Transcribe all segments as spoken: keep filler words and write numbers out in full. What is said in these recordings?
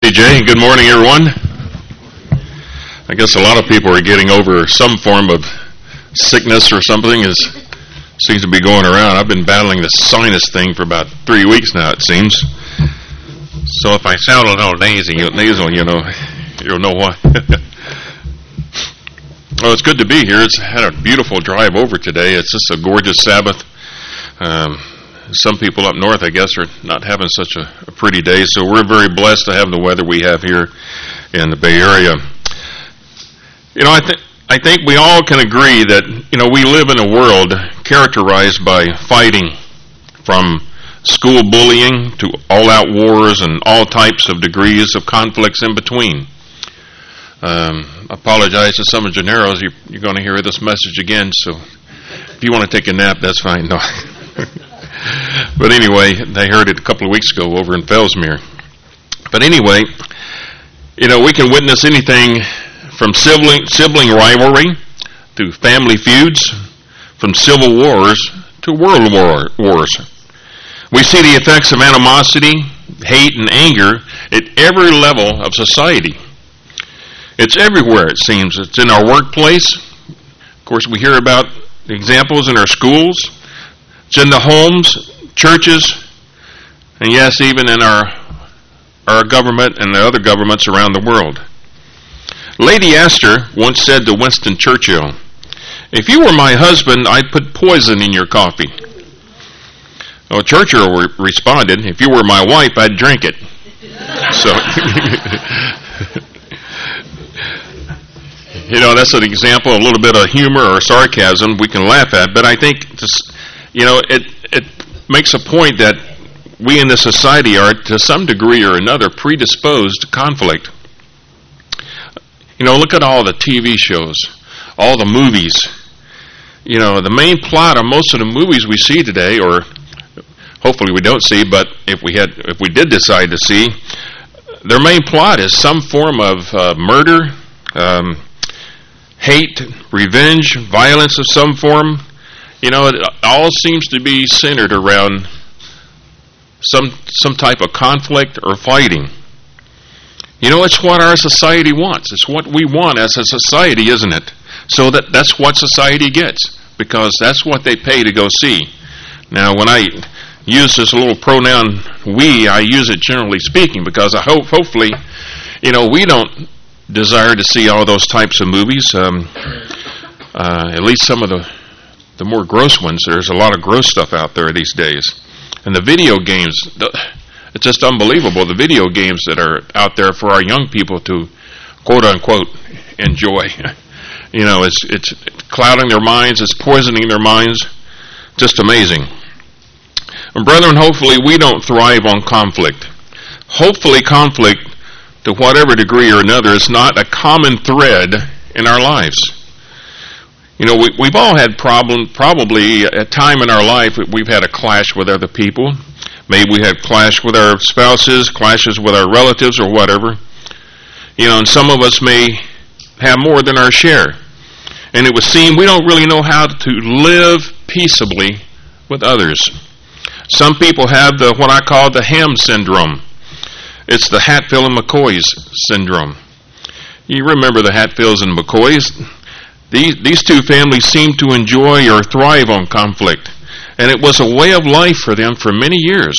Hey Jay, good morning everyone. I guess a lot of people are getting over some form of sickness or something is seems to be going around. I've been battling this sinus thing for about three weeks now, it seems. So if I sound a little nasal, nasal you know, you'll know why. Well, it's good to be here. It's had a beautiful drive over today. It's just a gorgeous Sabbath. Um, Some people up north, I guess, are not having such a, a pretty day, so we're very blessed to have the weather we have here in the Bay Area. You know, I think I think we all can agree that, you know, we live in a world characterized by fighting, from school bullying to all-out wars and all types of degrees of conflicts in between. Um, I apologize to some of Gennaro's. You, you're going to hear this message again, so if you want to take a nap, that's fine. No. But anyway, they heard it a couple of weeks ago over in Fellsmere. But anyway, you know, we can witness anything from sibling, sibling rivalry to family feuds, from civil wars to world war, wars. We see the effects of animosity, hate, and anger at every level of society. It's everywhere, it seems. It's in our workplace. Of course, we hear about examples in our schools. It's in the homes, churches, and yes, even in our our government and the other governments around the world. Lady Astor once said to Winston Churchill, "If you were my husband, I'd put poison in your coffee." Well, Churchill re- responded, "If you were my wife, I'd drink it." So, you know, that's an example, a little bit of humor or sarcasm we can laugh at, but I think just, you know, it it makes a point that we in this society are, to some degree or another, predisposed to conflict. You know, look at all the T V shows, all the movies. You know, the main plot of most of the movies we see today, or hopefully we don't see, but if we had, if we did decide to see, their main plot is some form of uh, murder, um, hate, revenge, violence of some form. You know, it all seems to be centered around some some type of conflict or fighting. You know, it's what our society wants. It's what we want as a society, isn't it? So that that's what society gets, because that's what they pay to go see. Now, when I use this little pronoun "we," I use it generally speaking, because I hope, hopefully, you know, we don't desire to see all those types of movies. Um, uh, at least some of the the more gross ones. There's a lot of gross stuff out there these days. And the video games, it's just unbelievable, the video games that are out there for our young people to, quote unquote, enjoy. You know, it's it's clouding their minds, it's poisoning their minds. Just amazing. And brethren, hopefully we don't thrive on conflict. Hopefully conflict, to whatever degree or another, is not a common thread in our lives. You know, we, we've all had problem, probably a time in our life we've had a clash with other people. Maybe we had clash with our spouses, clashes with our relatives or whatever. You know, and some of us may have more than our share. And it would seem we don't really know how to live peaceably with others. Some people have the what I call the Ham syndrome. It's the Hatfield and McCoy's syndrome. You remember the Hatfields and McCoys? These, these two families seemed to enjoy or thrive on conflict, and it was a way of life for them for many years.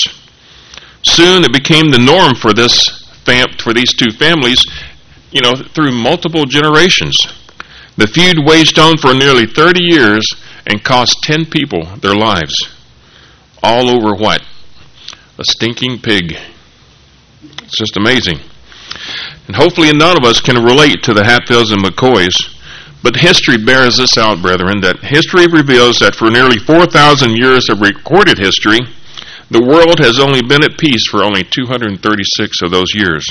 Soon it became the norm for this fam- for these two families, you know, through multiple generations. The feud waged on for nearly thirty years and cost ten people their lives. All over what? A stinking pig. It's just amazing. And hopefully none of us can relate to the Hatfields and McCoys. But history bears this out, brethren, that history reveals that for nearly four thousand years of recorded history, the world has only been at peace for only two hundred thirty-six of those years.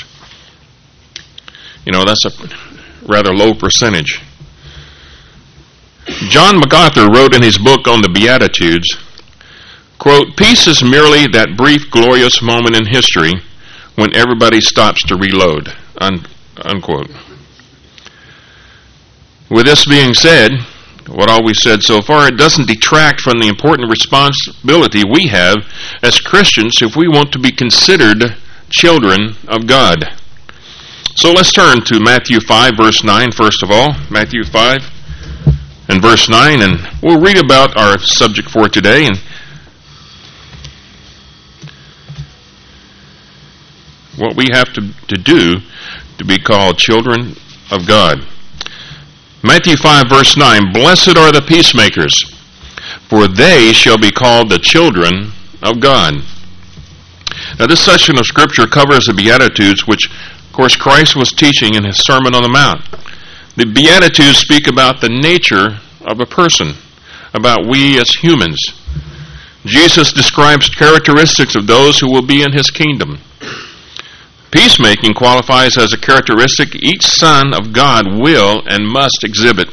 You know, that's a rather low percentage. John MacArthur wrote in his book on the Beatitudes, quote, "Peace is merely that brief, glorious moment in history when everybody stops to reload," un- unquote. With this being said, what all we said so far, it doesn't detract from the important responsibility we have as Christians if we want to be considered children of God. So let's turn to Matthew five, verse nine, first of all. Matthew five and verse nine, and we'll read about our subject for today. And what we have to, to do to be called children of God. Matthew five, verse nine, "Blessed are the peacemakers, for they shall be called the children of God." Now, this section of Scripture covers the Beatitudes, which, of course, Christ was teaching in his Sermon on the Mount. The Beatitudes speak about the nature of a person, about we as humans. Jesus describes characteristics of those who will be in his kingdom. Peacemaking qualifies as a characteristic each son of God will and must exhibit.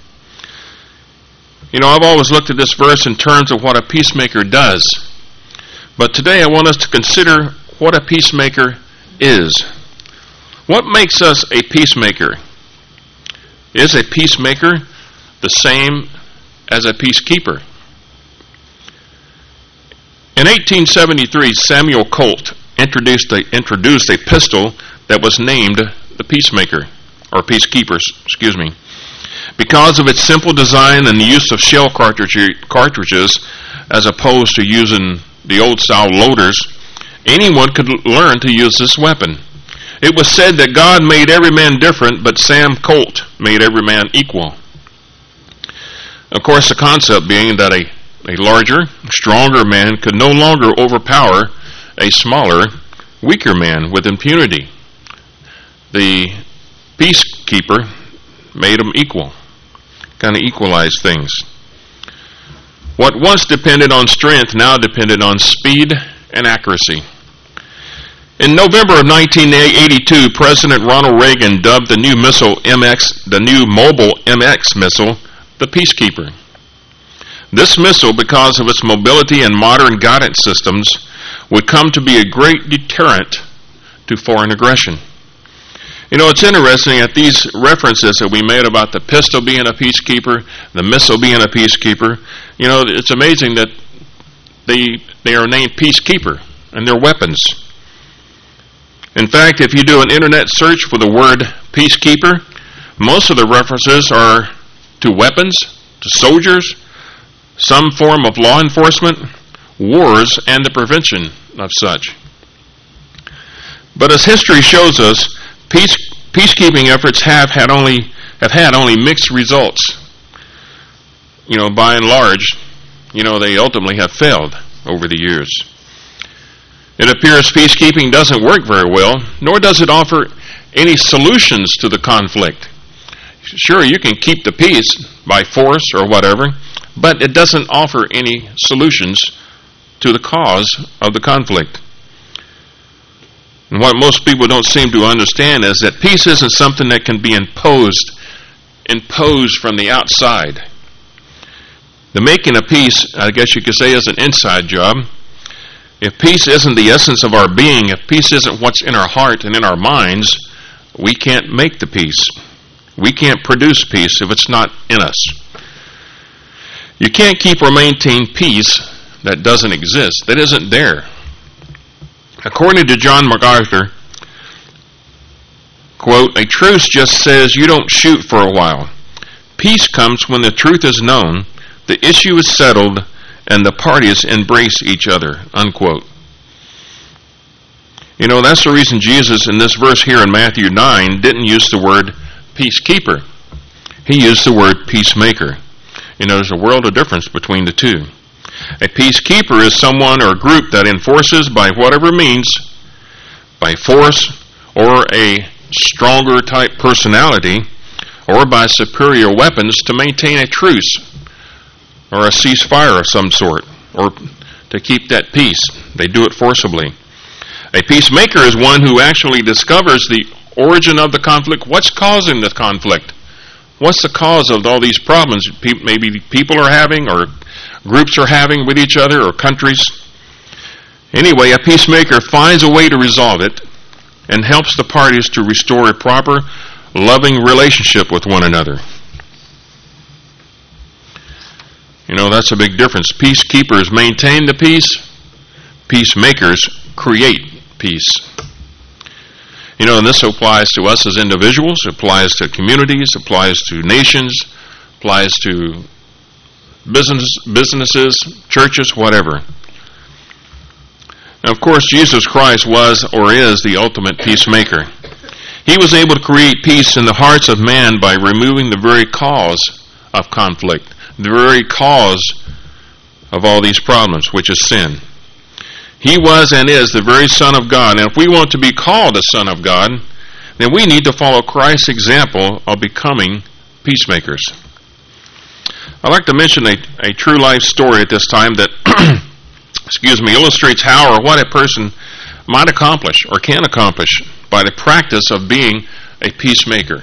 You know, I've always looked at this verse in terms of what a peacemaker does. But today I want us to consider what a peacemaker is. What makes us a peacemaker? Is a peacemaker the same as a peacekeeper? In eighteen seventy-three, Samuel Colt introduced a, introduced a pistol that was named the Peacemaker, or Peacekeepers, excuse me. Because of its simple design and the use of shell cartridge, cartridges as opposed to using the old-style loaders, anyone could learn to use this weapon. It was said that God made every man different, but Sam Colt made every man equal. Of course, the concept being that a, a larger, stronger man could no longer overpower a smaller, weaker man with impunity. The peacekeeper made them equal, kind of equalized things. What once depended on strength now depended on speed and accuracy. In November of nineteen eighty-two, President Ronald Reagan dubbed the new missile M X, the new mobile M X missile, the Peacekeeper. This missile, because of its mobility and modern guidance systems, would come to be a great deterrent to foreign aggression. You know, it's interesting that these references that we made about the pistol being a peacekeeper, the missile being a peacekeeper, you know, it's amazing that they they are named peacekeeper and they're weapons. In fact, if you do an internet search for the word peacekeeper, most of the references are to weapons, to soldiers, some form of law enforcement, wars, and the prevention of such. But as history shows us, peace, peacekeeping efforts have had only have had only mixed results. You know, by and large, you know, they ultimately have failed over the years. It appears peacekeeping doesn't work very well, nor does it offer any solutions to the conflict. Sure, you can keep the peace by force or whatever, but it doesn't offer any solutions to the cause of the conflict. And what most people don't seem to understand is that peace isn't something that can be imposed, imposed from the outside. The making of peace, I guess you could say, is an inside job. If peace isn't the essence of our being, if peace isn't what's in our heart and in our minds, we can't make the peace. We can't produce peace if it's not in us. You can't keep or maintain peace that doesn't exist, that isn't there. According to John MacArthur, quote, "A truce just says you don't shoot for a while. Peace comes when the truth is known, the issue is settled, and the parties embrace each other," unquote. You know, that's the reason Jesus in this verse here in Matthew nine didn't use the word peacekeeper. He used the word peacemaker. You know, there's a world of difference between the two. A peacekeeper is someone or group that enforces by whatever means, by force or a stronger type personality, or by superior weapons to maintain a truce or a ceasefire of some sort, or to keep that peace. They do it forcibly. A peacemaker is one who actually discovers the origin of the conflict. What's causing the conflict? What's the cause of all these problems maybe people are having, or groups are having with each other, or countries? Anyway, a peacemaker finds a way to resolve it and helps the parties to restore a proper, loving relationship with one another. You know, that's a big difference. Peacekeepers maintain the peace. Peacemakers create peace. You know, and this applies to us as individuals, applies to communities, applies to nations, applies to business, businesses, churches, whatever. Now, of course, Jesus Christ was or is the ultimate peacemaker. He was able to create peace in the hearts of man by removing the very cause of conflict, the very cause of all these problems, which is sin. He was and is the very Son of God, and if we want to be called a Son of God, then we need to follow Christ's example of becoming peacemakers. I'd like to mention a, a true life story at this time that excuse me, illustrates how or what a person might accomplish or can accomplish by the practice of being a peacemaker.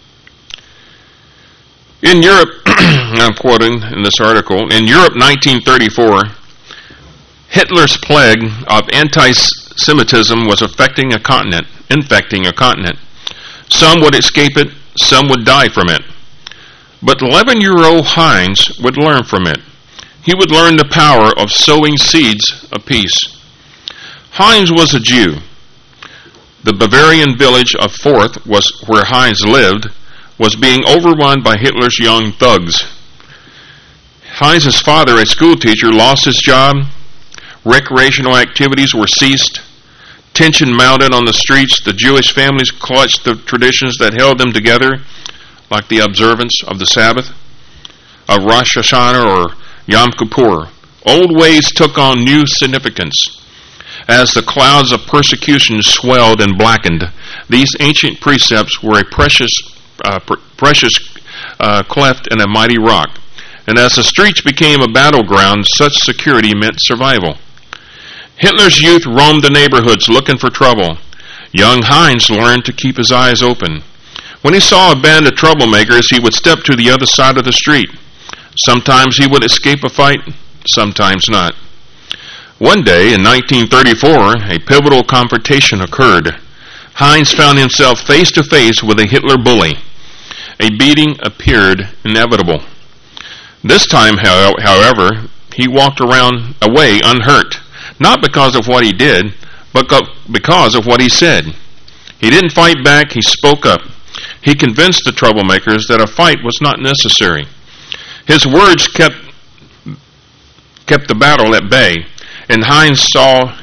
In Europe, I'm quoting in this article, in Europe nineteen thirty-four, Hitler's plague of anti-Semitism was affecting a continent, infecting a continent. Some would escape it, some would die from it. But eleven-year-old Heinz would learn from it. He would learn the power of sowing seeds of peace. Heinz was a Jew. The Bavarian village of Forth, was where Heinz lived, was being overrun by Hitler's young thugs. Heinz's father, a schoolteacher, lost his job. Recreational activities were ceased. Tension mounted on the streets. The Jewish families clutched the traditions that held them together, like the observance of the Sabbath, of Rosh Hashanah or Yom Kippur. Old ways took on new significance. As the clouds of persecution swelled and blackened, these ancient precepts were a precious, uh, pr- precious uh, cleft in a mighty rock. And as the streets became a battleground, such security meant survival. Hitler's youth roamed the neighborhoods looking for trouble. Young Heinz learned to keep his eyes open. When he saw a band of troublemakers, he would step to the other side of the street. Sometimes he would escape a fight, sometimes not. One day in nineteen thirty-four, a pivotal confrontation occurred. Heinz found himself face to face with a Hitler bully. A beating appeared inevitable. This time, however, he walked around away unhurt, not because of what he did, but because of what he said. He didn't fight back, he spoke up. He convinced the troublemakers that a fight was not necessary. His words kept kept the battle at bay, and Heinz saw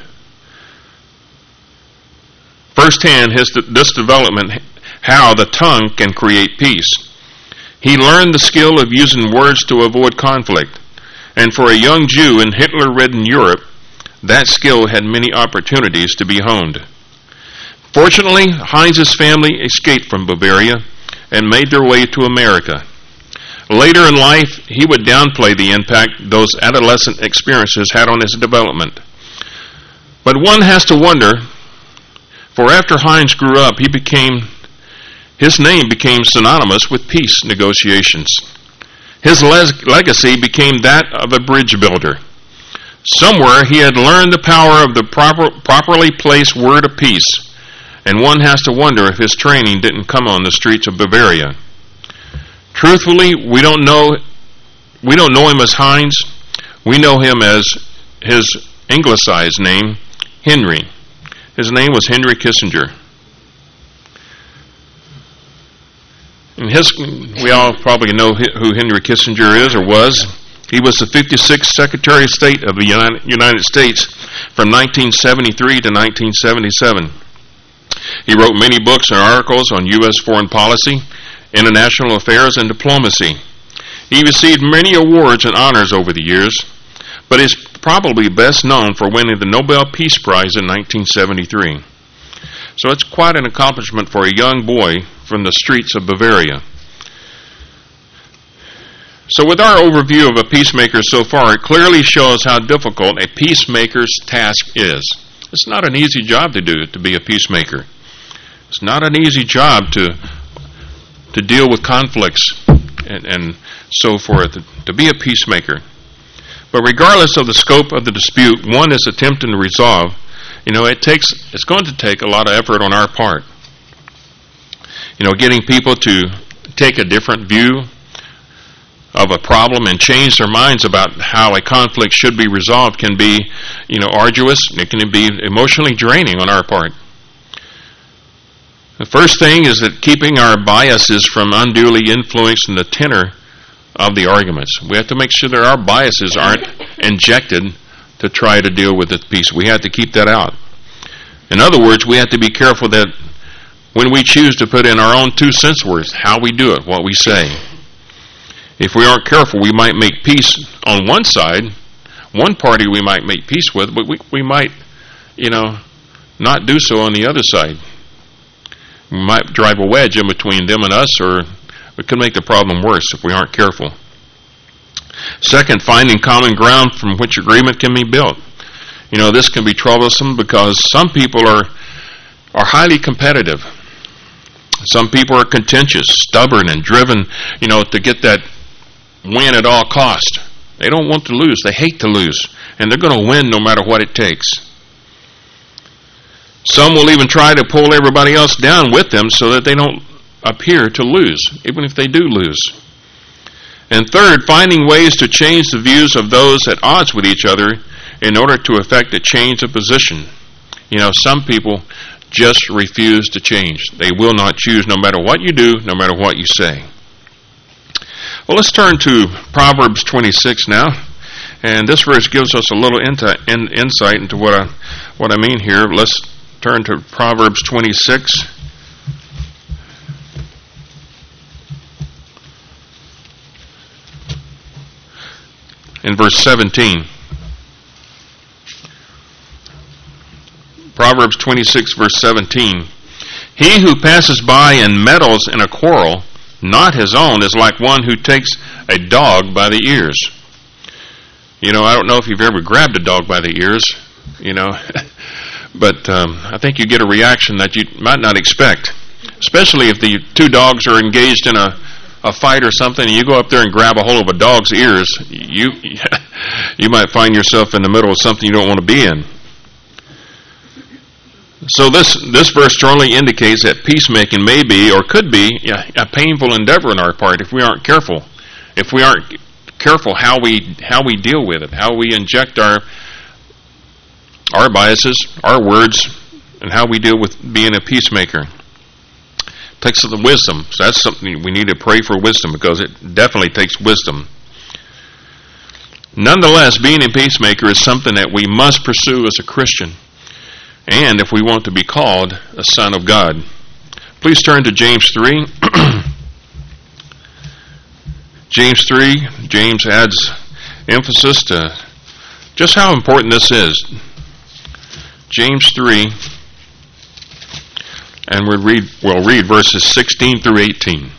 firsthand his, this development, how the tongue can create peace. He learned the skill of using words to avoid conflict, and for a young Jew in Hitler-ridden Europe, that skill had many opportunities to be honed. Fortunately, Heinz's family escaped from Bavaria and made their way to America. Later in life, he would downplay the impact those adolescent experiences had on his development. But one has to wonder, for after Heinz grew up, he became, his name became synonymous with peace negotiations. His le- legacy became that of a bridge builder. Somewhere he had learned the power of the proper, properly placed word of peace, and one has to wonder if his training didn't come on the streets of Bavaria. Truthfully, we don't know we don't know him as Heinz. We know him as his anglicized name, Henry. His name was Henry Kissinger. And his, we all probably know who Henry Kissinger is or was. He was the fifty-sixth Secretary of State of the United States from nineteen seventy-three to nineteen seventy-seven. He wrote many books and articles on U S foreign policy, international affairs, and diplomacy. He received many awards and honors over the years, but is probably best known for winning the Nobel Peace Prize in nineteen seventy-three. So it's quite an accomplishment for a young boy from the streets of Bavaria. So with our overview of a peacemaker so far, it clearly shows how difficult a peacemaker's task is. It's not an easy job to do, to be a peacemaker. It's not an easy job to to deal with conflicts and, and so forth, to be a peacemaker. But regardless of the scope of the dispute one is attempting to resolve, you know, it takes it's going to take a lot of effort on our part. You know, getting people to take a different view of a problem and change their minds about how a conflict should be resolved can be, you know, arduous. It can be emotionally draining on our part. The first thing is that keeping our biases from unduly influencing the tenor of the arguments. We have to make sure that our biases aren't injected to try to deal with this piece. We have to keep that out. In other words, we have to be careful that when we choose to put in our own two cents worth, how we do it, what we say. If we aren't careful, we might make peace on one side, one party we might make peace with, but we, we might, you know, not do so on the other side. We might drive a wedge in between them and us, or it could make the problem worse if we aren't careful. Second, finding common ground from which agreement can be built. You know, this can be troublesome because some people are are highly competitive. Some people are contentious, stubborn, and driven, you know, to get that win at all cost. They don't want to lose. They hate to lose. And they're going to win no matter what it takes. Some will even try to pull everybody else down with them so that they don't appear to lose, even if they do lose. And third, finding ways to change the views of those at odds with each other in order to effect a change of position. You know, some people just refuse to change. They will not choose no matter what you do, no matter what you say. Well, let's turn to Proverbs twenty-six now. And this verse gives us a little inti- in, insight into what I, what I mean here. Let's turn to Proverbs twenty-six. In verse seventeen. Proverbs twenty-six, verse seventeen. He who passes by and meddles in a quarrel, not his own, is like one who takes a dog by the ears. You know, I don't know if you've ever grabbed a dog by the ears, you know, but um, I think you get a reaction that you might not expect, especially if the two dogs are engaged in a, a fight or something, and you go up there and grab a hold of a dog's ears, you you might find yourself in the middle of something you don't want to be in. So this this verse strongly indicates that peacemaking may be or could be a painful endeavor on our part if we aren't careful. If we aren't careful how we how we deal with it, how we inject our our biases, our words, and how we deal with being a peacemaker. It takes the wisdom. So that's something we need to pray for, wisdom, because it definitely takes wisdom. Nonetheless, being a peacemaker is something that we must pursue as a Christian, and if we want to be called a son of God. Please turn to James three. James three, James adds emphasis to just how important this is. James three, and we'll read, we'll read verses sixteen through eighteen.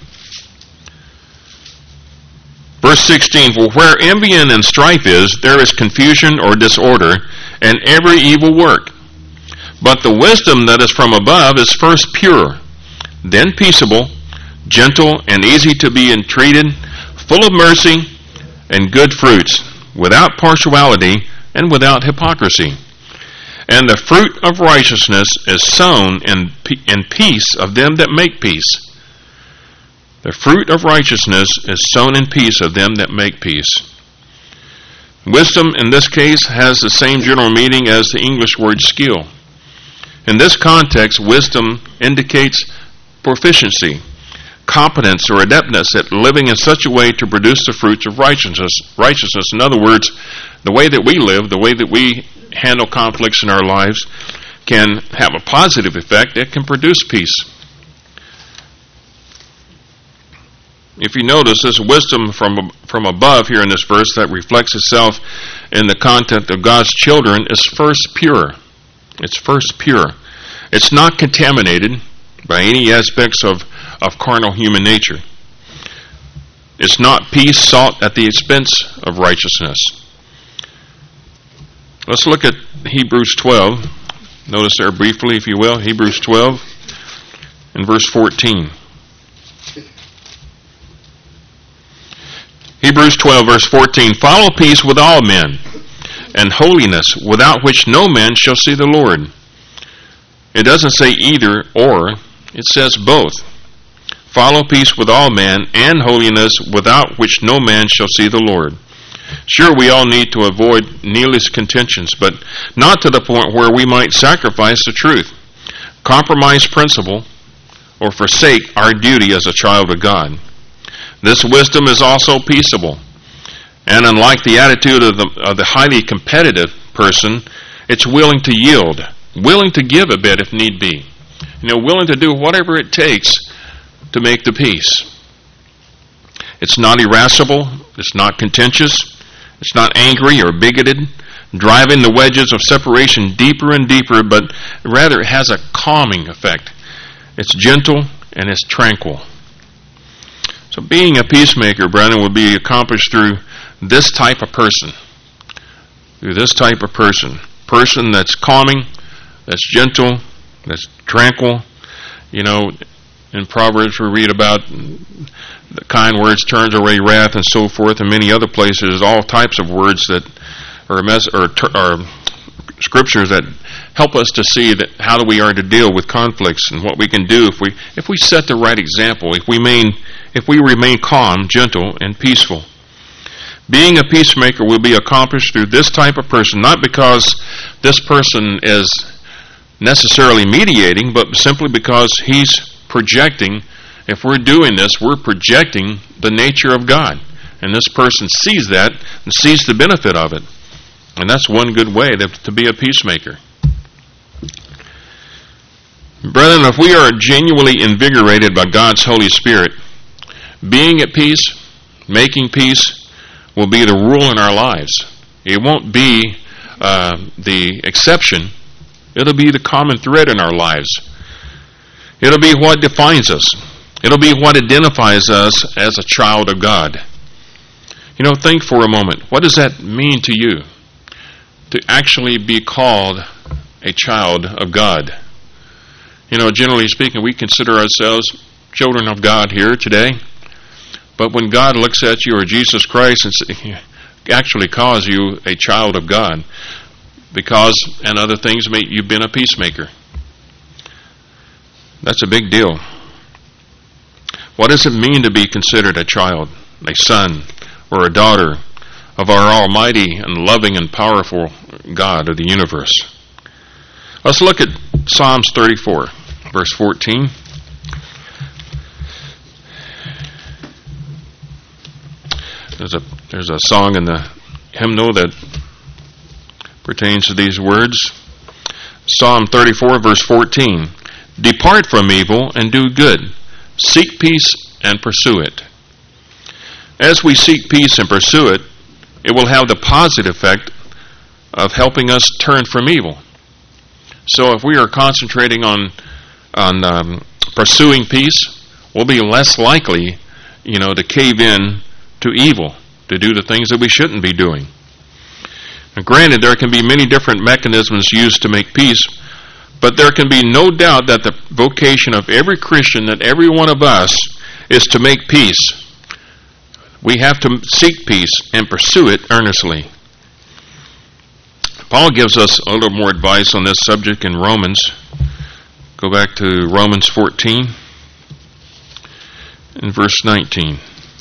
Verse sixteen, for where envy and strife is, there is confusion or disorder, and every evil work. But the wisdom that is from above is first pure, then peaceable, gentle, and easy to be entreated, full of mercy and good fruits, without partiality and without hypocrisy. And the fruit of righteousness is sown in, in peace of them that make peace. The fruit of righteousness is sown in peace of them that make peace. Wisdom in this case has the same general meaning as the English word skill. In this context, wisdom indicates proficiency, competence, or adeptness at living in such a way to produce the fruits of righteousness. Righteousness, in other words, the way that we live, the way that we handle conflicts in our lives, can have a positive effect. It can produce peace. If you notice, this wisdom from from above here in this verse that reflects itself in the content of God's children is first pure. It's first pure. It's not contaminated by any aspects of, of carnal human nature. It's not peace sought at the expense of righteousness. Let's look at Hebrews twelve. Notice there briefly, if you will, Hebrews twelve and verse fourteen. Hebrews twelve, verse fourteen, follow peace with all men, and holiness, without which no man shall see the Lord. It doesn't say either or, it says both. Follow peace with all men, and holiness, without which no man shall see the Lord. Sure, we all need to avoid needless contentions, but not to the point where we might sacrifice the truth, compromise principle, or forsake our duty as a child of God. This wisdom is also peaceable. And unlike the attitude of the, of the highly competitive person, it's willing to yield, willing to give a bit if need be. You know, willing to do whatever it takes to make the peace. It's not irascible. It's not contentious. It's not angry or bigoted, driving the wedges of separation deeper and deeper, but rather it has a calming effect. It's gentle and it's tranquil. So being a peacemaker, brethren, will be accomplished through this type of person. Through this type of person. Person that's calming, that's gentle, that's tranquil. You know, in Proverbs we read about the kind words turns away wrath and so forth, and many other places, all types of words that are, mes- or, ter- or scriptures that help us to see that how we are to deal with conflicts and what we can do if we if we set the right example, if we remain if we remain calm, gentle, and peaceful. Being a peacemaker will be accomplished through this type of person, not because this person is necessarily mediating, but simply because he's projecting. If we're doing this, we're projecting the nature of God. And this person sees that and sees the benefit of it. And that's one good way to, to be a peacemaker. Brethren, if we are genuinely invigorated by God's Holy Spirit, being at peace, making peace, will be the rule in our lives. It won't be uh, the exception. It'll be the common thread in our lives. It'll be what defines us. It'll be what identifies us as a child of God. You know, think for a moment. What does that mean to you? To actually be called a child of God. You know, generally speaking, we consider ourselves children of God here today. But when God looks at you, or Jesus Christ, and actually calls you a child of God, because, and other things, you've been a peacemaker. That's a big deal. What does it mean to be considered a child, a son, or a daughter of our almighty and loving and powerful God of the universe? Let's look at Psalms thirty-four, verse fourteen. There's a there's a song in the hymnal that pertains to these words. Psalm thirty-four, verse fourteen. Depart from evil and do good. Seek peace and pursue it. As we seek peace and pursue it, it will have the positive effect of helping us turn from evil. So if we are concentrating on on um, pursuing peace, we'll be less likely, you know, to cave in to evil, to do the things that we shouldn't be doing. Now, granted, there can be many different mechanisms used to make peace, but there can be no doubt that the vocation of every Christian, that every one of us, is to make peace. We have to seek peace and pursue it earnestly. Paul gives us a little more advice on this subject in Romans. Go back to Romans fourteen and verse nineteen.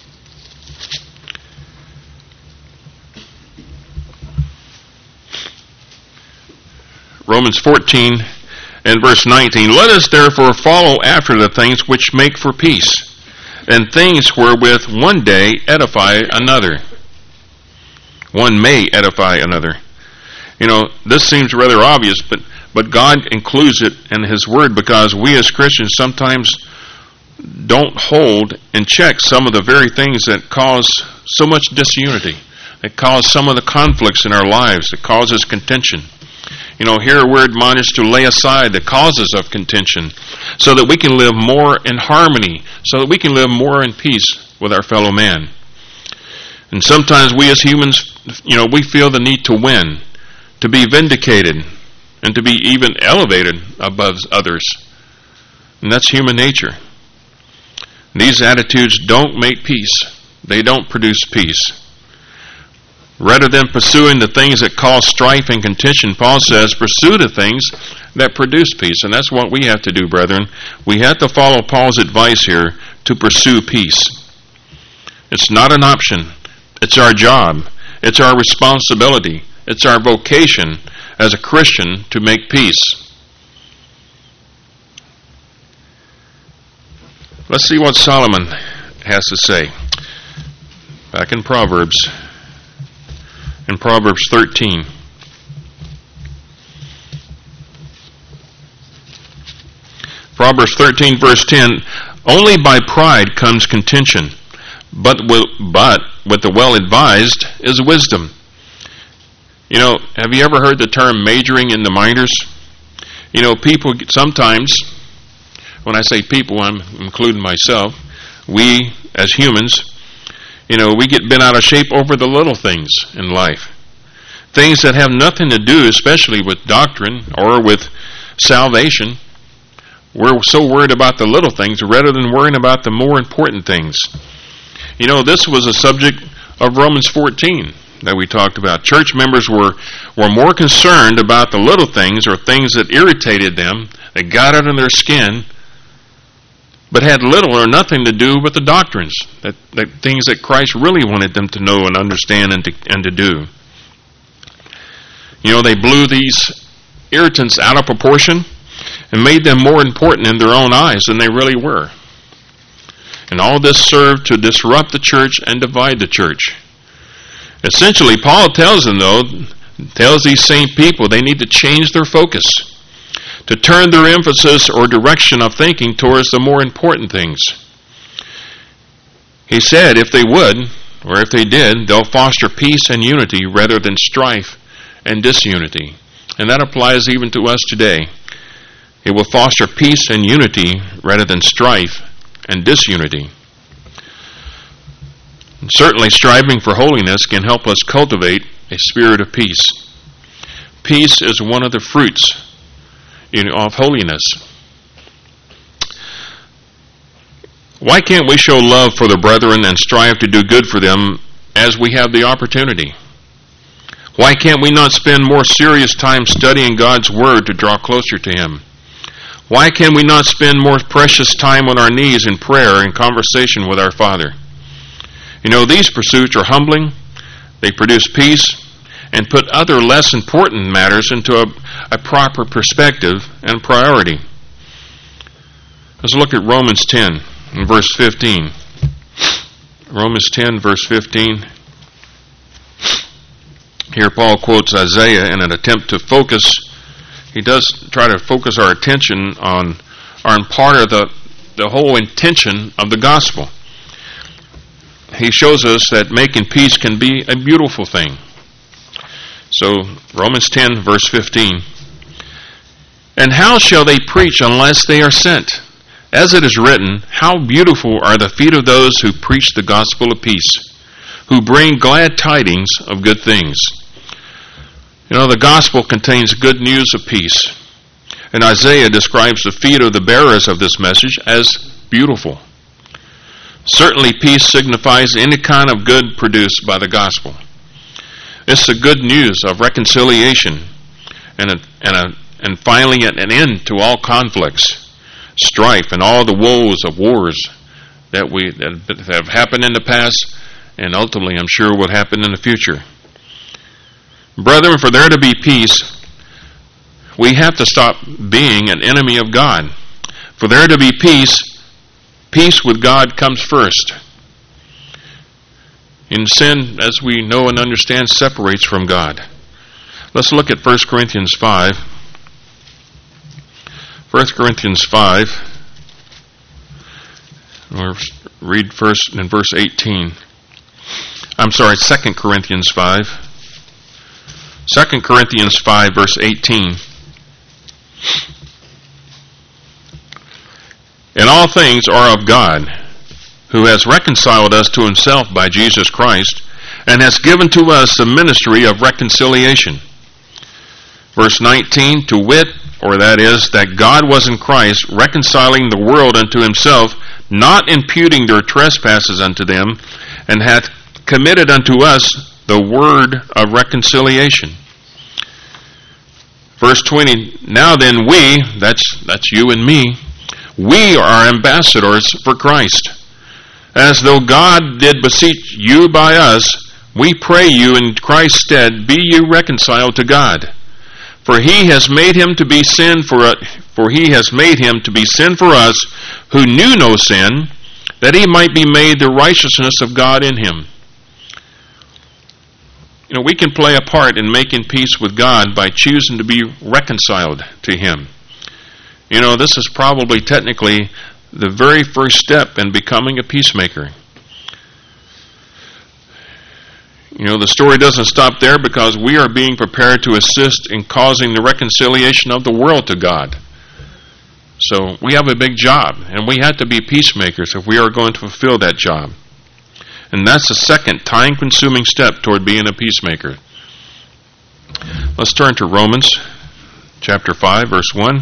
Romans fourteen and verse nineteen. Let us therefore follow after the things which make for peace, and things wherewith one day edify another. One may edify another. You know, this seems rather obvious, but, but God includes it in His Word because we as Christians sometimes don't hold in check some of the very things that cause so much disunity, that cause some of the conflicts in our lives, that causes contention. You know, here we're admonished to lay aside the causes of contention so that we can live more in harmony, so that we can live more in peace with our fellow man. And sometimes we as humans, you know, we feel the need to win, to be vindicated, and to be even elevated above others. And that's human nature. These attitudes don't make peace. They don't produce peace. Rather than pursuing the things that cause strife and contention, Paul says, pursue the things that produce peace. And that's what we have to do, brethren. We have to follow Paul's advice here to pursue peace. It's not an option. It's our job. It's our responsibility. It's our vocation as a Christian to make peace. Let's see what Solomon has to say. Back in Proverbs, in Proverbs thirteen. Proverbs thirteen, verse ten, only by pride comes contention, but with, but with the well-advised is wisdom. You know, have you ever heard the term majoring in the minors? You know, people sometimes, when I say people, I'm including myself, we as humans, you know, we get bent out of shape over the little things in life. Things that have nothing to do, especially with doctrine or with salvation. We're so worried about the little things rather than worrying about the more important things. You know, this was a subject of Romans fourteen that we talked about. Church members were, were more concerned about the little things or things that irritated them, that got under their skin, but had little or nothing to do with the doctrines, that, that things that Christ really wanted them to know and understand and to, and to do. You know, they blew these irritants out of proportion and made them more important in their own eyes than they really were. And all this served to disrupt the church and divide the church. Essentially, Paul tells them, though, tells these same people they need to change their focus, to turn their emphasis or direction of thinking towards the more important things. He said if they would, or if they did, they'll foster peace and unity rather than strife and disunity. And that applies even to us today. It will foster peace and unity rather than strife and disunity. And certainly, striving for holiness can help us cultivate a spirit of peace. Peace is one of the fruits of holiness. Why can't we show love for the brethren and strive to do good for them as we have the opportunity? Why can't we not spend more serious time studying God's Word to draw closer to Him? Why can we not spend more precious time on our knees in prayer and conversation with our Father? You know, these pursuits are humbling, they produce peace, and put other less important matters into a, a proper perspective and priority. Let's look at Romans ten and verse fifteen. Romans ten, verse fifteen. Here Paul quotes Isaiah in an attempt to focus. He does try to focus our attention on, on part of the, the whole intention of the gospel. He shows us that making peace can be a beautiful thing. So, Romans ten, verse fifteen. And how shall they preach unless they are sent? As it is written, how beautiful are the feet of those who preach the gospel of peace, who bring glad tidings of good things. You know, the gospel contains good news of peace. And Isaiah describes the feet of the bearers of this message as beautiful. Certainly, peace signifies any kind of good produced by the gospel. It's the good news of reconciliation and a, and a, and finally an end to all conflicts, strife, and all the woes of wars that we that have happened in the past and ultimately, I'm sure, will happen in the future. Brethren, for there to be peace, we have to stop being an enemy of God. For there to be peace, peace with God comes first. In sin, as we know and understand, separates from God. Let's look at First Corinthians five. First Corinthians five. We'll read first in verse eighteen. I'm sorry, Second Corinthians five. Second Corinthians five, verse eighteen. And all things are of God, who has reconciled us to himself by Jesus Christ, and has given to us the ministry of reconciliation. Verse nineteen, to wit, or that is, that God was in Christ, reconciling the world unto himself, not imputing their trespasses unto them, and hath committed unto us the word of reconciliation. Verse twenty, now then we, that's that's you and me, we are ambassadors for Christ. As though God did beseech you by us, we pray you in Christ's stead, be you reconciled to God. For he has made him to be sin for, For he has made him to be sin for us who knew no sin, that he might be made the righteousness of God in him. You know, we can play a part in making peace with God by choosing to be reconciled to him. You know, this is probably technically the very first step in becoming a peacemaker. You know, the story doesn't stop there, because we are being prepared to assist in causing the reconciliation of the world to God. So we have a big job, and we have to be peacemakers if we are going to fulfill that job. And that's the second time-consuming step toward being a peacemaker. Let's turn to Romans chapter five, verse one.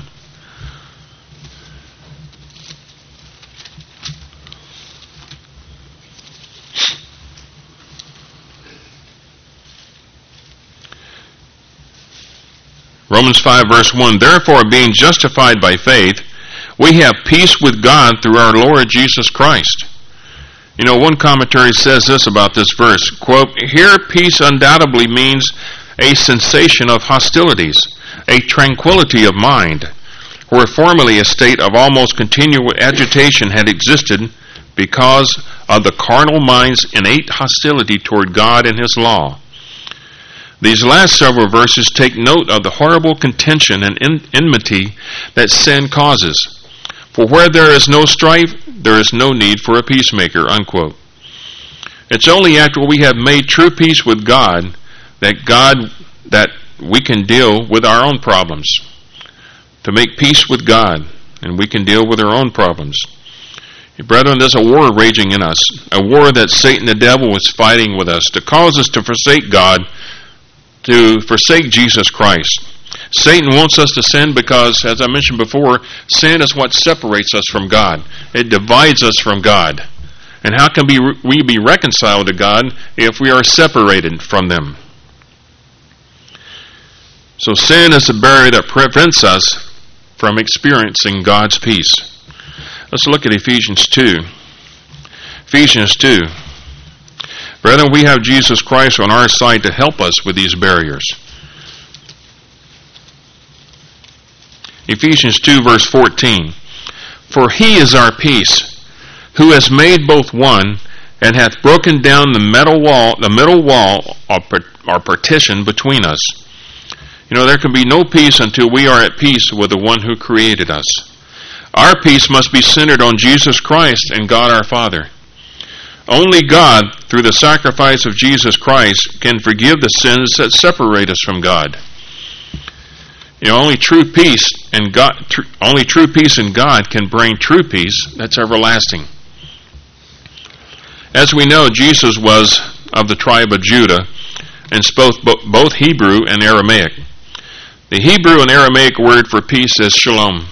Romans five, verse one, Therefore, being justified by faith, we have peace with God through our Lord Jesus Christ. You know, one commentary says this about this verse, quote, Here peace undoubtedly means a cessation of hostilities, a tranquility of mind, where formerly a state of almost continual agitation had existed because of the carnal mind's innate hostility toward God and his law. These last several verses take note of the horrible contention and enmity that sin causes. For where there is no strife, there is no need for a peacemaker, unquote. It's only after we have made true peace with God that God that we can deal with our own problems. To make peace with God, and we can deal with our own problems. Brethren, there's a war raging in us, a war that Satan the devil is fighting with us to cause us to forsake God, to forsake Jesus Christ. Satan wants us to sin because, as I mentioned before, sin is what separates us from God. It divides us from God. And how can we be reconciled to God if we are separated from them? So sin is a barrier that prevents us from experiencing God's peace. Let's look at Ephesians two. Ephesians two. Brethren, we have Jesus Christ on our side to help us with these barriers. Ephesians two, verse fourteen. For he is our peace, who has made both one, and hath broken down the middle wall, the middle wall or partition between us. You know, there can be no peace until we are at peace with the one who created us. Our peace must be centered on Jesus Christ and God our Father. Only God, through the sacrifice of Jesus Christ, can forgive the sins that separate us from God. You know, only true peace and God, tr- only true peace in God can bring true peace that's everlasting. As we know, Jesus was of the tribe of Judah and spoke both Hebrew and Aramaic. The Hebrew and Aramaic word for peace is shalom.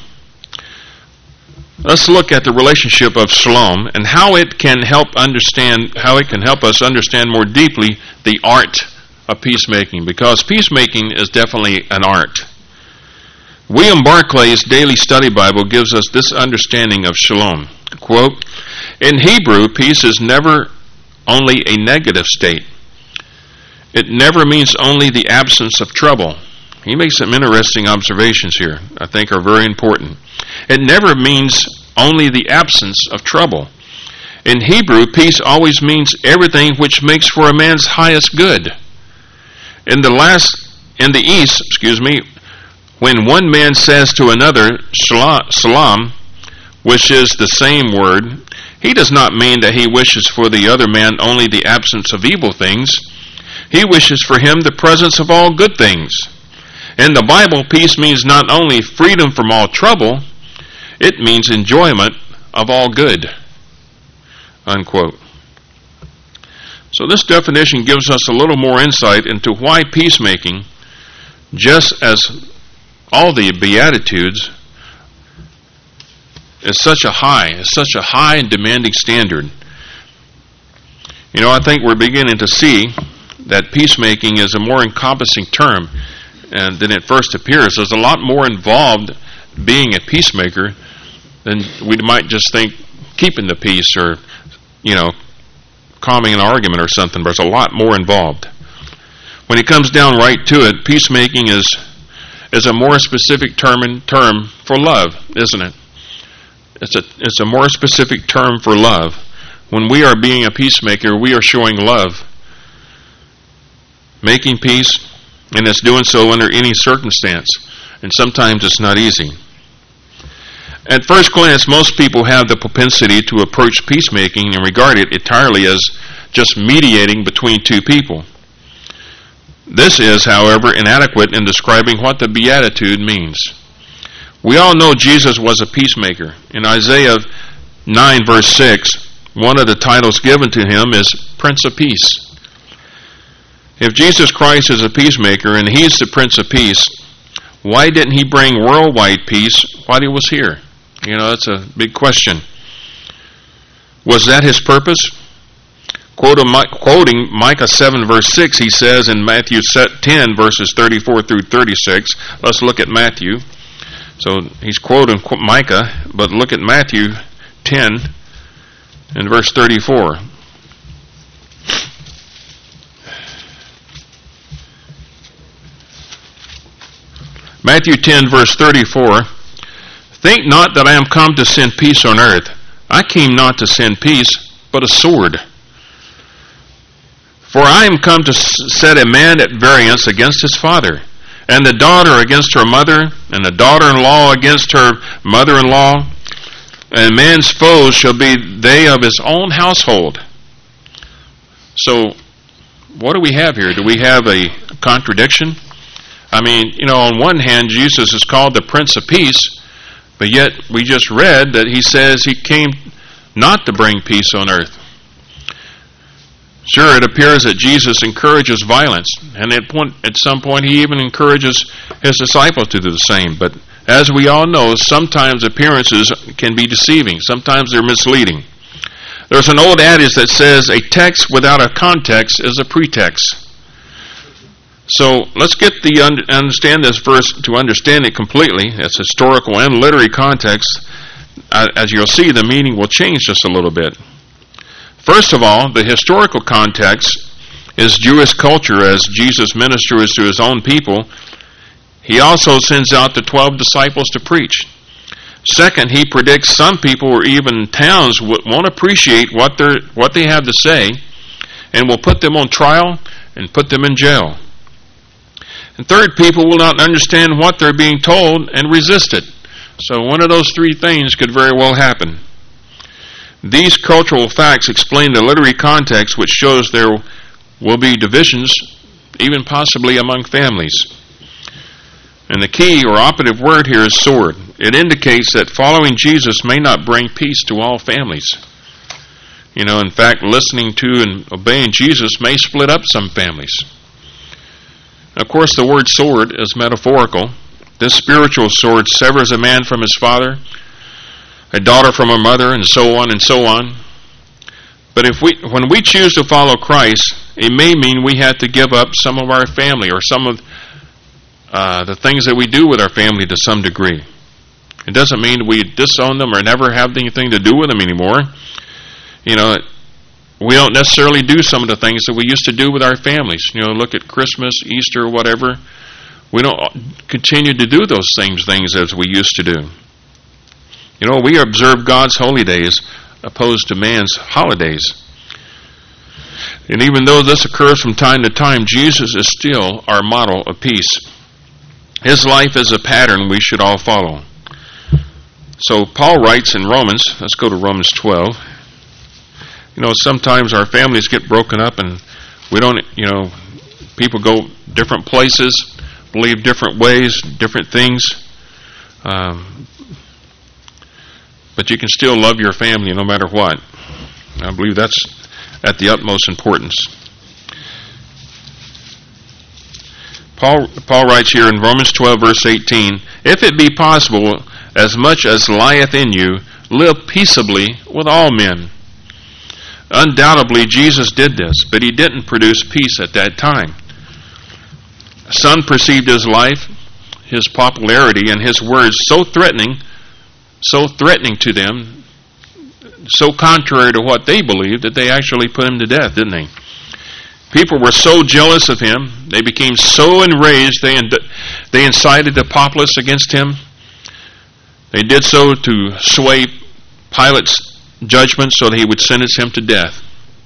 Let's look at the relationship of shalom and how it can help understand, how it can help us understand more deeply the art of peacemaking, because peacemaking is definitely an art. William Barclay's Daily Study Bible gives us this understanding of shalom. Quote, in Hebrew, peace is never only a negative state. It never means only the absence of trouble. He makes some interesting observations here I think are very important. It never means only the absence of trouble. In Hebrew, peace always means everything which makes for a man's highest good. In the last, in the East, excuse me, when one man says to another, salam, which is the same word, he does not mean that he wishes for the other man only the absence of evil things. He wishes for him the presence of all good things. In the Bible, peace means not only freedom from all trouble, it means enjoyment of all good. Unquote. So this definition gives us a little more insight into why peacemaking, just as all the Beatitudes, is such a high, is such a high and demanding standard. You know, I think we're beginning to see that peacemaking is a more encompassing term and than it first appears. There's a lot more involved being a peacemaker than we might just think keeping the peace or, you know, calming an argument or something, but there's a lot more involved. When it comes down right to it, peacemaking is is a more specific term term for love, isn't it? It's a it's a more specific term for love. When we are being a peacemaker, we are showing love, making peace, and it's doing so under any circumstance. And sometimes it's not easy. At first glance, most people have the propensity to approach peacemaking and regard it entirely as just mediating between two people. This is, however, inadequate in describing what the Beatitude means. We all know Jesus was a peacemaker. In Isaiah nine, verse six, one of the titles given to him is Prince of Peace. If Jesus Christ is a peacemaker and he's the Prince of Peace, why didn't he bring worldwide peace while he was here? You know, that's a big question. Was that his purpose? Quoting Micah seven, verse six, he says in Matthew ten, verses thirty-four through thirty-six, let's look at Matthew. So he's quoting Micah, but look at Matthew ten and verse thirty-four. Matthew ten, verse thirty-four, think not that I am come to send peace on earth. I came not to send peace, but a sword. For I am come to set a man at variance against his father, and the daughter against her mother, and the daughter-in-law against her mother-in-law. And man's foes shall be they of his own household. So, what do we have here? Do we have a contradiction? I mean, you know, on one hand, Jesus is called the Prince of Peace, but yet we just read that he says he came not to bring peace on earth. Sure, it appears that Jesus encourages violence, and at, point, at some point he even encourages his disciples to do the same. But as we all know, sometimes appearances can be deceiving. Sometimes they're misleading. There's an old adage that says, a text without a context is a pretext. So let's get the understand this verse to understand it completely. Its historical and literary context. As you'll see, the meaning will change just a little bit. First of all, the historical context is Jewish culture as Jesus ministers to his own people. He also sends out the twelve disciples to preach. Second, he predicts some people or even towns won't appreciate what they what they have to say and will put them on trial and put them in jail. And third, people will not understand what they're being told and resist it. So one of those three things could very well happen. These cultural facts explain the literary context, which shows there will be divisions, even possibly among families. And the key or operative word here is sword. It indicates that following Jesus may not bring peace to all families. You know, in fact, listening to and obeying Jesus may split up some families. Of course, the word sword is metaphorical. This spiritual sword severs a man from his father, a daughter from her mother, and so on and so on. But if we, when we choose to follow Christ, it may mean we have to give up some of our family or some of uh, the things that we do with our family to some degree. It doesn't mean we disown them or never have anything to do with them anymore. You know, we don't necessarily do some of the things that we used to do with our families. You know, look at Christmas, Easter, whatever. We don't continue to do those same things as we used to do. You know, we observe God's holy days opposed to man's holidays. And even though this occurs from time to time, Jesus is still our model of peace. His life is a pattern we should all follow. So Paul writes in Romans, let's go to Romans twelve. You know, sometimes our families get broken up and we don't, you know, people go different places, believe different ways, different things. Um, but you can still love your family no matter what. I believe that's at the utmost importance. Paul, Paul writes here in Romans twelve, verse eighteen, if it be possible, as much as lieth in you, live peaceably with all men. Undoubtedly, Jesus did this, but he didn't produce peace at that time. Some perceived his life, his popularity, and his words so threatening, so threatening to them, so contrary to what they believed, that they actually put him to death, didn't they? People were so jealous of him, they became so enraged, they, they incited the populace against him. They did so to sway Pilate's judgment so that he would sentence him to death.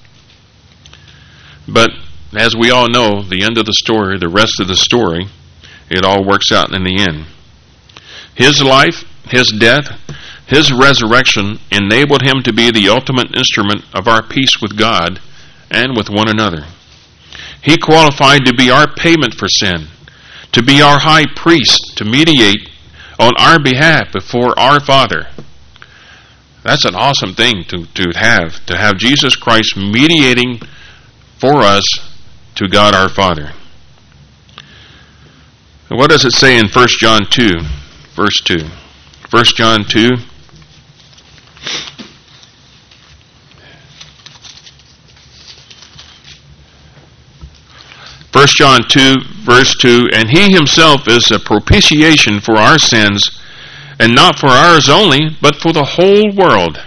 But as we all know, the end of the story, the rest of the story, it all works out in the end. His life, his death, his resurrection enabled him to be the ultimate instrument of our peace with God and with one another. He qualified to be our payment for sin, to be our high priest, to mediate on our behalf before our Father. That's an awesome thing to, to have, to have Jesus Christ mediating for us to God our Father. What does it say in First John two, verse two? First John two. First John two, verse two, and he himself is a propitiation for our sins, and not for ours only, but for the whole world.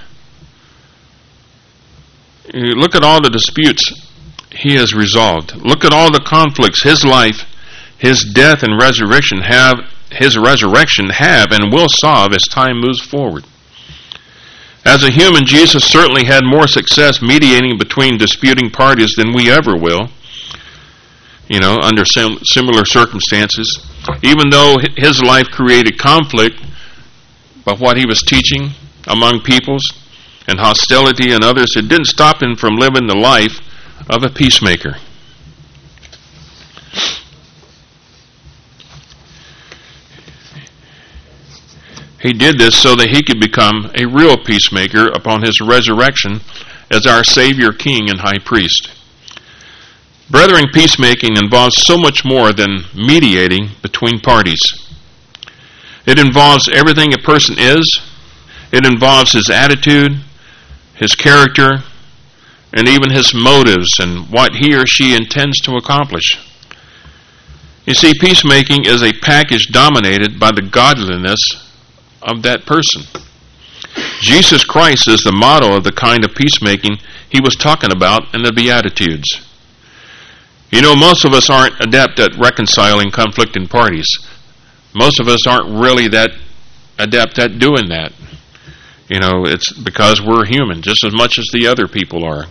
You look at all the disputes he has resolved. Look at all the conflicts his life, his death and resurrection have, his resurrection have and will solve as time moves forward. As a human, Jesus certainly had more success mediating between disputing parties than we ever will. You know, under sim- similar circumstances. Even though his life created conflict by what he was teaching among peoples and hostility in others, it didn't stop him from living the life of a peacemaker. He did this so that he could become a real peacemaker upon his resurrection as our Savior, King, and High Priest. Brethren, peacemaking involves so much more than mediating between parties. It involves everything a person is. It involves his attitude, his character, and even his motives and what he or she intends to accomplish. You see, peacemaking is a package dominated by the godliness of that person. Jesus Christ is the model of the kind of peacemaking he was talking about in the Beatitudes. You know, most of us aren't adept at reconciling conflicting parties. Most of us aren't really that adept at doing that. You know, it's because we're human, just as much as the other people are.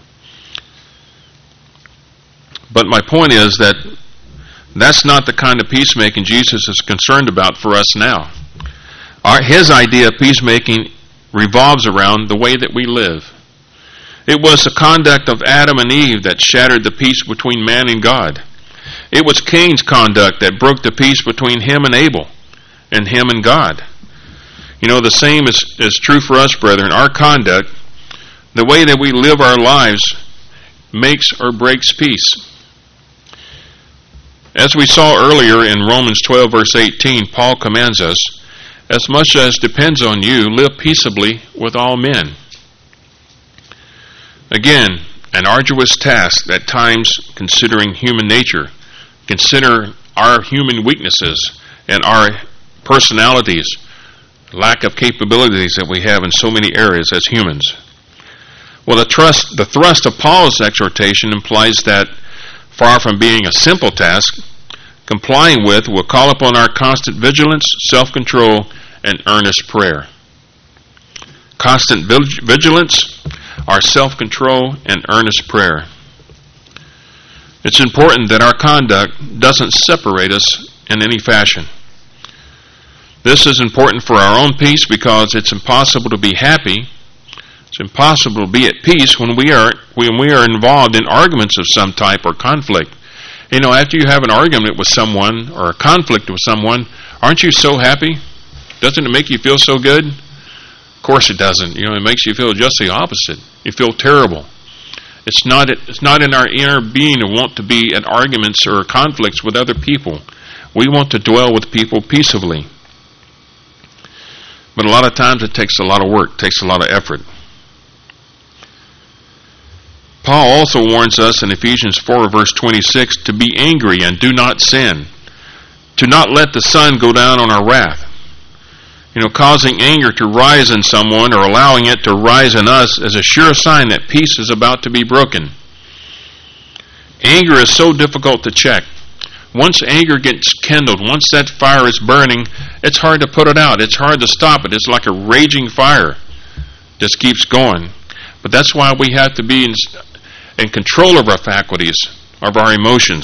But my point is that that's not the kind of peacemaking Jesus is concerned about for us now. Our, his idea of peacemaking revolves around the way that we live. It was the conduct of Adam and Eve that shattered the peace between man and God. It was Cain's conduct that broke the peace between him and Abel, and him and God. You know, the same is, is true for us, brethren. Our conduct, the way that we live our lives, makes or breaks peace. As we saw earlier in Romans twelve, verse eighteen, Paul commands us, as much as depends on you, live peaceably with all men. Again, an arduous task at times considering human nature. Consider our human weaknesses and our personalities, lack of capabilities that we have in so many areas as humans. Well, the, trust, the thrust of Paul's exhortation implies that, far from being a simple task, complying with will call upon our constant vigilance, self-control, and earnest prayer. Constant vigilance, our self-control, and earnest prayer. It's important that our conduct doesn't separate us in any fashion. This is important for our own peace because it's impossible to be happy. It's impossible to be at peace when we are when we are involved in arguments of some type or conflict. You know, after you have an argument with someone or a conflict with someone, aren't you so happy? Doesn't it make you feel so good? Of course it doesn't. You know, it makes you feel just the opposite. You feel terrible. It's not it's not in our inner being to want to be at arguments or conflicts with other people. We want to dwell with people peaceably. But a lot of times it takes a lot of work, takes a lot of effort. Paul also warns us in Ephesians four, verse twenty-six, to be angry and do not sin, to not let the sun go down on our wrath. You know, causing anger to rise in someone or allowing it to rise in us is a sure sign that peace is about to be broken. Anger is so difficult to check. Once anger gets kindled, once that fire is burning, it's hard to put it out. It's hard to stop it. It's like a raging fire. Just keeps going. But that's why we have to be in, in control of our faculties, of our emotions.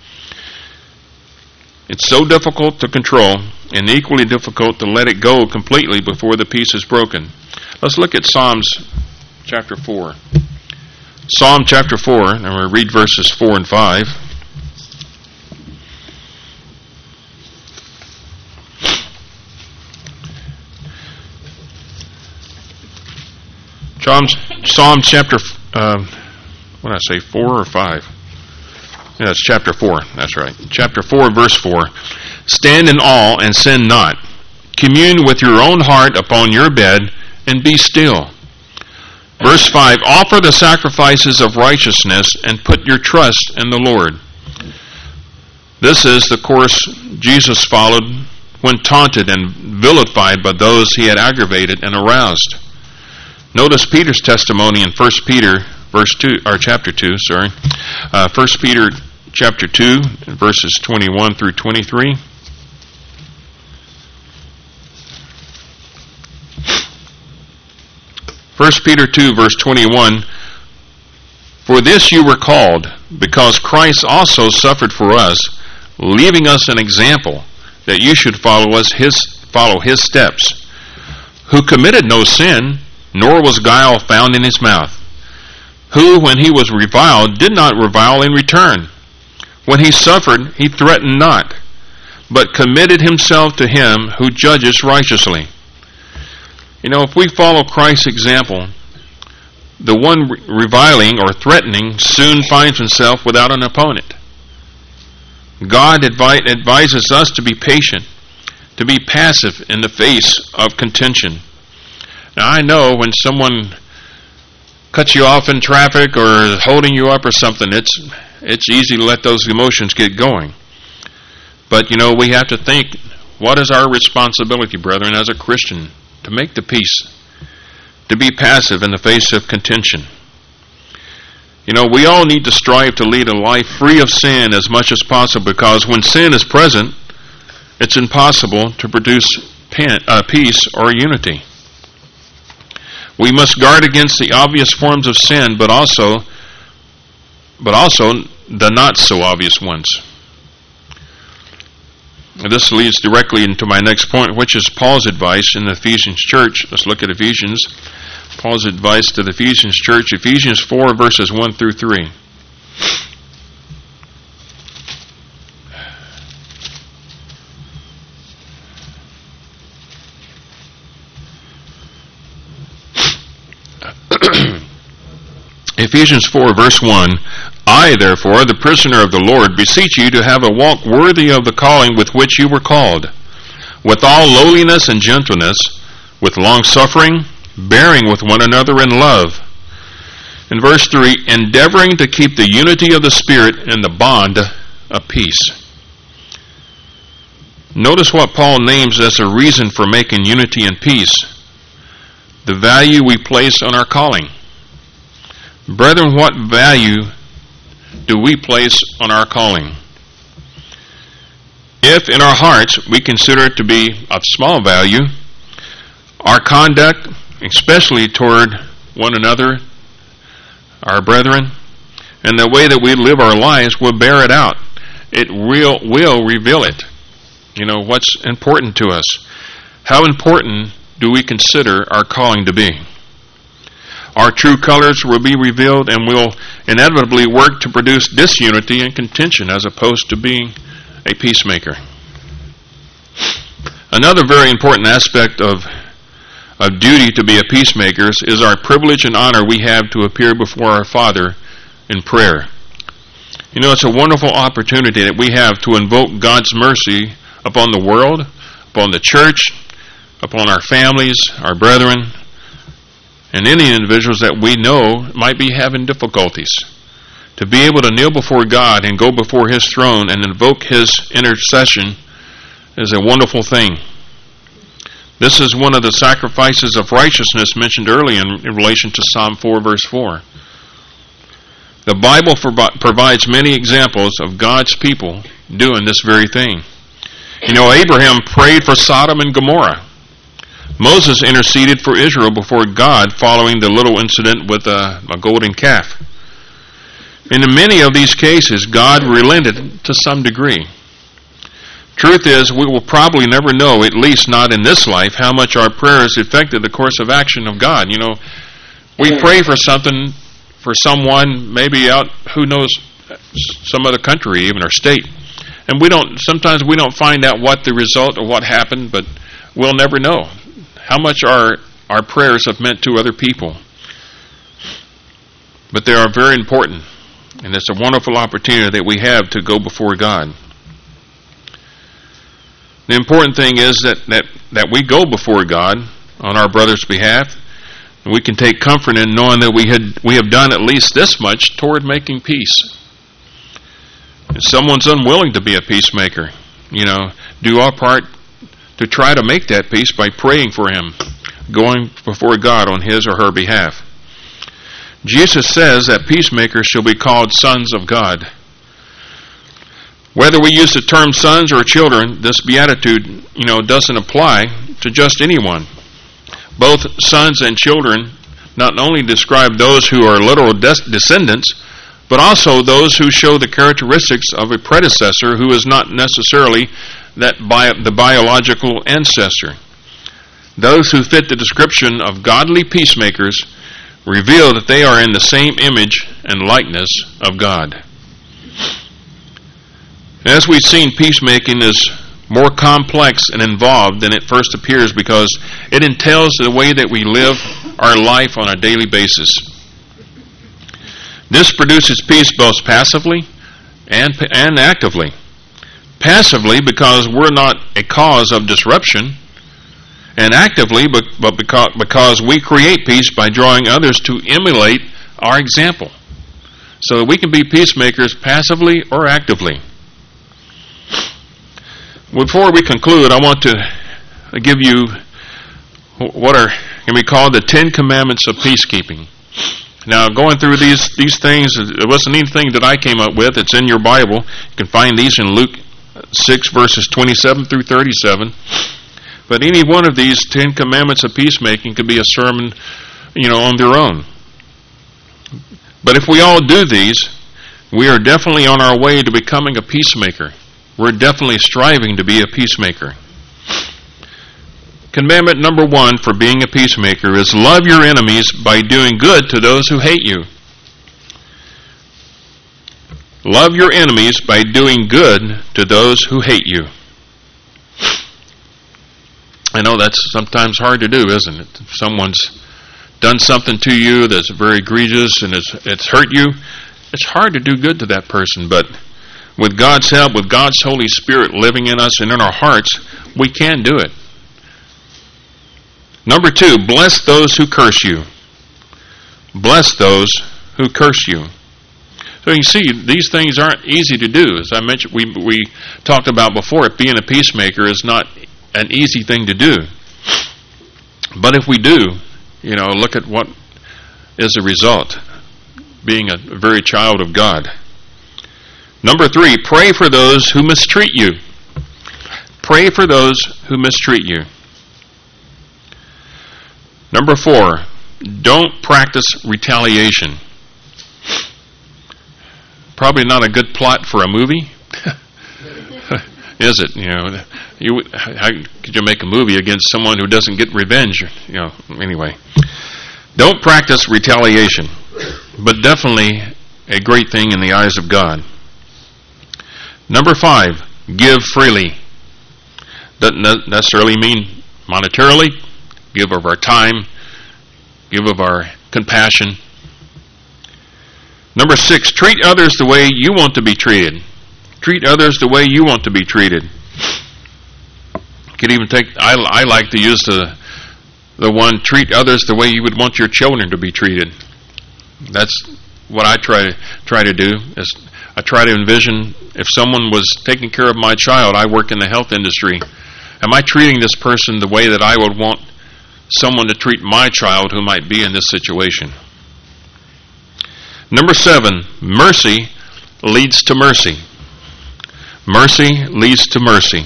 It's so difficult to control and equally difficult to let it go completely before the peace is broken. Let's look at Psalms chapter four. Psalm chapter four, and we'll read verses four and five. Psalms, Psalm chapter, uh, what did I say, four or five? Yeah, it's chapter four, that's right. Chapter four, verse four. Stand in awe and sin not. Commune with your own heart upon your bed, and be still. Verse five, offer the sacrifices of righteousness, and put your trust in the Lord. This is the course Jesus followed when taunted and vilified by those he had aggravated and aroused. Notice Peter's testimony in First Peter, verse two, or chapter two. Sorry, uh, First Peter chapter two, verses twenty-one through twenty-three. First Peter two, verse twenty-one. For this you were called, because Christ also suffered for us, leaving us an example, that you should follow us his follow his steps, who committed no sin, nor was guile found in his mouth, who, when he was reviled, did not revile in return. When he suffered, he threatened not, but committed himself to him who judges righteously. You know, if we follow Christ's example, the one reviling or threatening soon finds himself without an opponent. God advi- advises us to be patient, to be passive in the face of contention. Now, I know when someone cuts you off in traffic or holding you up or something, it's it's easy to let those emotions get going. But, you know, we have to think, what is our responsibility, brethren, as a Christian, to make the peace, to be passive in the face of contention? You know, we all need to strive to lead a life free of sin as much as possible, because when sin is present, it's impossible to produce peace or unity. We must guard against the obvious forms of sin, but also, but also the not so obvious ones. And this leads directly into my next point, which is Paul's advice in the Ephesians church. Let's look at Ephesians. Paul's advice to the Ephesians church, Ephesians four, verses one through three. Ephesians four, verse one, I, therefore, the prisoner of the Lord, beseech you to have a walk worthy of the calling with which you were called, with all lowliness and gentleness, with longsuffering, bearing with one another in love. In verse three, endeavoring to keep the unity of the Spirit in the bond of peace. Notice what Paul names as a reason for making unity and peace: the value we place on our calling. Brethren, what value do we place on our calling? If in our hearts we consider it to be of small value, our conduct, especially toward one another, our brethren, and the way that we live our lives will bear it out. It will, will reveal it. You know, what's important to us. How important do we consider our calling to be? Our true colors will be revealed, and will inevitably work to produce disunity and contention as opposed to being a peacemaker. Another very important aspect of, of duty to be a peacemaker is our privilege and honor we have to appear before our Father in prayer. You know, it's a wonderful opportunity that we have to invoke God's mercy upon the world, upon the church, upon our families, our brethren, and any individuals that we know might be having difficulties. To be able to kneel before God and go before His throne and invoke His intercession is a wonderful thing. This is one of the sacrifices of righteousness mentioned earlier in, in relation to Psalm four, verse four. The Bible provi- provides many examples of God's people doing this very thing. You know, Abraham prayed for Sodom and Gomorrah. Moses interceded for Israel before God following the little incident with a, a golden calf. And in many of these cases, God relented to some degree. Truth is, we will probably never know, at least not in this life, how much our prayers affected the course of action of God. You know, we pray for something, for someone, maybe out, who knows, some other country even, or state. And we don't, sometimes we don't find out what the result or what happened, but we'll never know how much our, our prayers have meant to other people. But they are very important, and it's a wonderful opportunity that we have to go before God. The important thing is that, that, that we go before God on our brother's behalf, and we can take comfort in knowing that we had we have done at least this much toward making peace. If someone's unwilling to be a peacemaker, you know, do our part to try to make that peace by praying for him, going before God on his or her behalf. Jesus says that peacemakers shall be called sons of God. Whether we use the term sons or children, this beatitude, you know, doesn't apply to just anyone. Both sons and children not only describe those who are literal des- descendants, but also those who show the characteristics of a predecessor who is not necessarily that bi- the biological ancestor. Those who fit the description of godly peacemakers reveal that they are in the same image and likeness of God. As we've seen, peacemaking is more complex and involved than it first appears because it entails the way that we live our life on a daily basis. This produces peace both passively and, and actively. Passively because we're not a cause of disruption, and actively but, but because, because we create peace by drawing others to emulate our example. So that we can be peacemakers passively or actively. Before we conclude, I want to give you what are can be called the Ten Commandments of Peacekeeping. Now, going through these these things, it wasn't anything that I came up with. It's in your Bible. You can find these in Luke six, verses twenty-seven through thirty-seven. But any one of these Ten Commandments of Peacemaking could be a sermon, you know, on their own. But if we all do these, we are definitely on our way to becoming a peacemaker. We're definitely striving to be a peacemaker. Commandment number one for being a peacemaker is love your enemies by doing good to those who hate you. Love your enemies by doing good to those who hate you. I know that's sometimes hard to do, isn't it? If someone's done something to you that's very egregious and it's, it's hurt you, it's hard to do good to that person, but with God's help, with God's Holy Spirit living in us and in our hearts, we can do it. Number two, bless those who curse you. Bless those who curse you. So you can see, these things aren't easy to do. As I mentioned, we we talked about before, being a peacemaker is not an easy thing to do. But if we do, you know, look at what is the result, being a very child of God. Number three, pray for those who mistreat you. Pray for those who mistreat you. Number four, don't practice retaliation. Probably not a good plot for a movie, is it? You know, you, how could you make a movie against someone who doesn't get revenge? You know, anyway, don't practice retaliation, but definitely a great thing in the eyes of God. Number five, give freely. Doesn't necessarily mean monetarily. Give of our time. Give of our compassion. Number six, treat others the way you want to be treated. Treat others the way you want to be treated. You could even take, I, I like to use the the one, treat others the way you would want your children to be treated. That's what I try to try to do. Is I try to envision if someone was taking care of my child. I work in the health industry. Am I treating this person the way that I would want someone to treat my child who might be in this situation? Number seven, mercy leads to mercy. Mercy leads to mercy.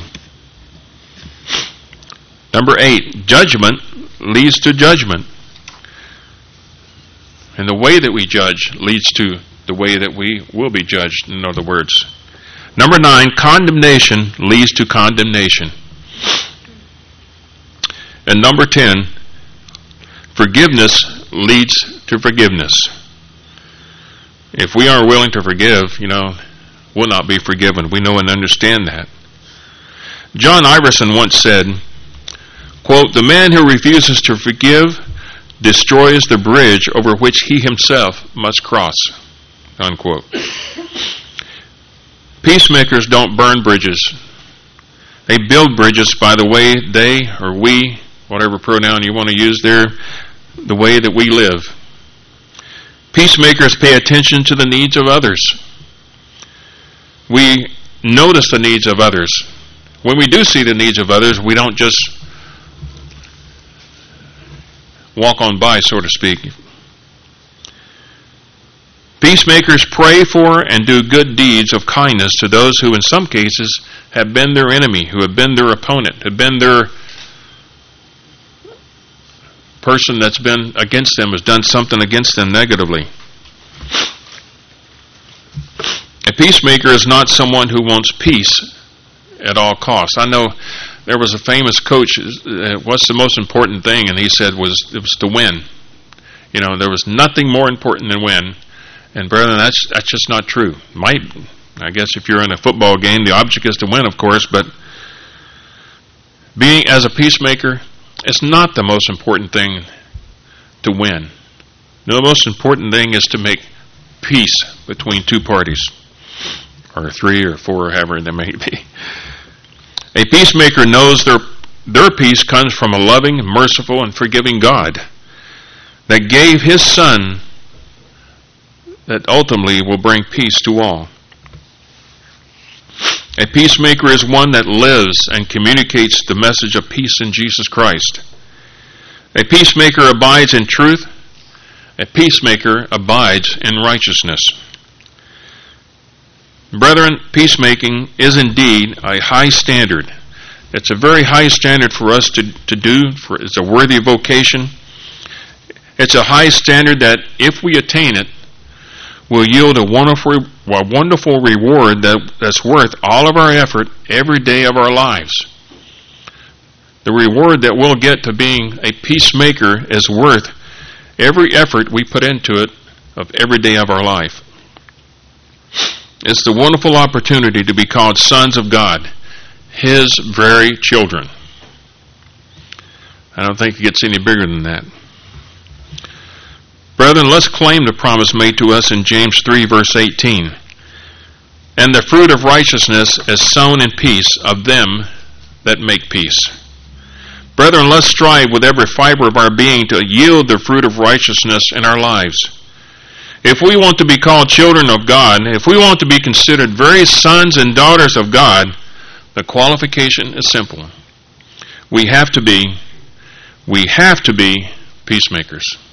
Number eight, judgment leads to judgment. And the way that we judge leads to the way that we will be judged, in other words. Number nine, condemnation leads to condemnation. And number ten, forgiveness leads to forgiveness. If we aren't willing to forgive, you know, we'll not be forgiven. We know and understand that. John Iverson once said, quote, "The man who refuses to forgive destroys the bridge over which he himself must cross," unquote. Peacemakers don't burn bridges. They build bridges by the way they, or we, whatever pronoun you want to use there, the way that we live. Peacemakers pay attention to the needs of others. We notice the needs of others. When we do see the needs of others, we don't just walk on by, so to speak. Peacemakers pray for and do good deeds of kindness to those who in some cases have been their enemy, who have been their opponent, have been their person that's been against them, has done something against them negatively. A peacemaker is not someone who wants peace at all costs. I know there was a famous coach, uh, what's the most important thing? And he said was it was to win. You know, there was nothing more important than win. And brethren, that's that's just not true. Might, I guess if you're in a football game, the object is to win, of course, but being as a peacemaker, it's not the most important thing to win. The most important thing is to make peace between two parties, or three or four, or however there may be. A peacemaker knows their their peace comes from a loving, merciful, and forgiving God that gave His Son that ultimately will bring peace to all. A peacemaker is one that lives and communicates the message of peace in Jesus Christ. A peacemaker abides in truth. A peacemaker abides in righteousness. Brethren, peacemaking is indeed a high standard. It's a very high standard for us to, to do. For, it's a worthy vocation. It's a high standard that if we attain it, will yield a wonderful, a wonderful reward that, that's worth all of our effort every day of our lives. The reward that we'll get to being a peacemaker is worth every effort we put into it of every day of our life. It's the wonderful opportunity to be called sons of God, His very children. I don't think it gets any bigger than that. Brethren, let's claim the promise made to us in James three, verse eighteen. And the fruit of righteousness is sown in peace of them that make peace. Brethren, let's strive with every fiber of our being to yield the fruit of righteousness in our lives. If we want to be called children of God, if we want to be considered very sons and daughters of God, the qualification is simple. We have to be, we have to be peacemakers.